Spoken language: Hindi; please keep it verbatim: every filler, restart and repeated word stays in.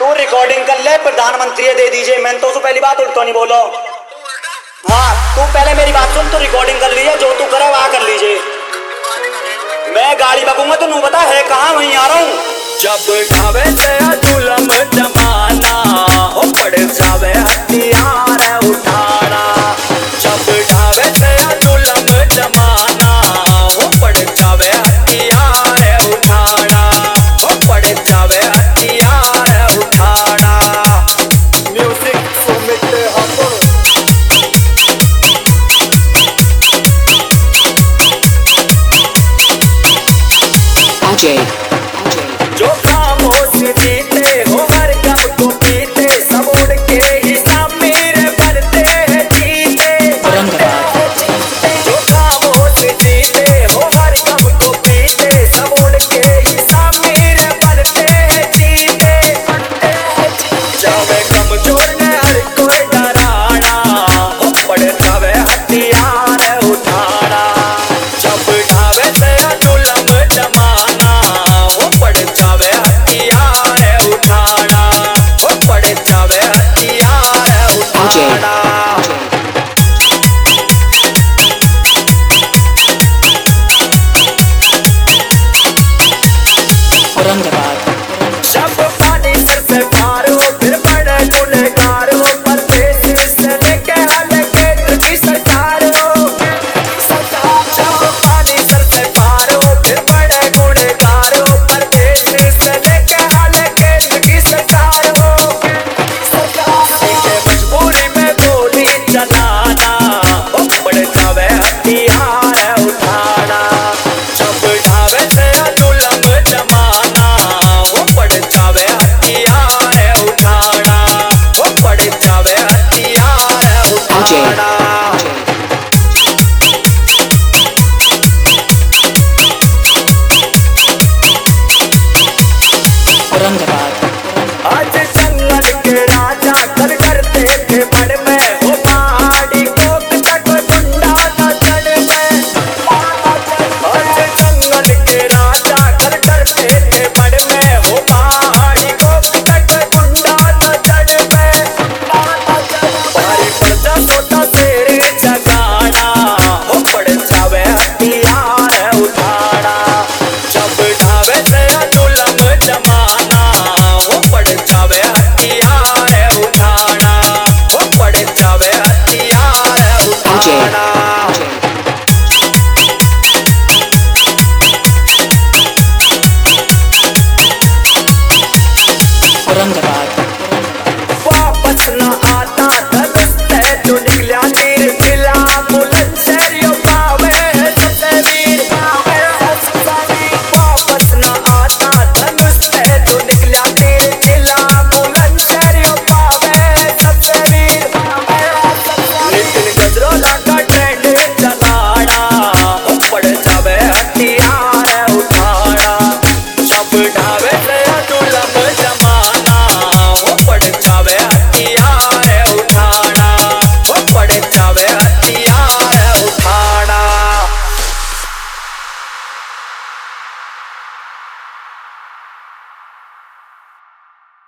तू रिकॉर्डिंग कर ले, प्रधानमंत्री दे दीजिए। मैंने तो पहली बात उल्टो नहीं बोलो। हाँ तू पहले मेरी बात सुन, तू रिकॉर्डिंग कर लीजिए, जो तू करे वहाँ कर लीजिए। मैं गाड़ी बकूंगा तो नू बता है कहाँ, वहीं आ रहा हूँ। जब ढावे से जुलम जमाना हो पड़ जावे हथियार उठाना। जब ढावे से जुलम जमाना हो पड़ जावे हथियार उठाना। हो पड़ जावे हथियार उठाना। म्यूजिक सुमित हमको अजय जो खामोश जीते हो हर गम को पीते, सब उड़ के ही सामने बनते हैं जीते। जो खामोश जीते हो हर गम को पीते, सब उड़ के ही सामने बनते हैं जीते। जावे कमजोर ने हर कोई डराना हो पड़ जावे हथियार उठाना। जब ढावे से जुलम जमाना हो पड़ जावे हथियार उठाना। हो पड़ जावे हथियार उठाना। औरंगाबाद सब पानी सर से मारो फिर बड़े गुनहगारो, परदेश से लेके हल्के की सरकार हो। सब पानी सर से मारो फिर बड़े गुनहगारो, परदेश से लेके हल्के की सरकार हो। इनके मजबूरी में गोली चलाना हो पड़ जावे हथियार उठाना। जब ढावे से जुलम जमाना हो पड़ जावे हथियार उठाना। हो पड़ जावे हथियार उठाना। औरंगाबाद आज जंगल के राजा कल करते थे बड़ में हो पहाड़ी को तक गुंडा नजर में। आज जंगल के राजा कल करते थे बड़ में हो पहाड़ी को तक गुंडा नजर में। भारी प्रजा सोता तेरे जगाना हो पड़ जावे हथियार उठाना। जब ढावे से जुलम जमाना हो पड़ जावे हथियार उठाना। हो पड़ जावे हथियार उठाना। औरंगाबाद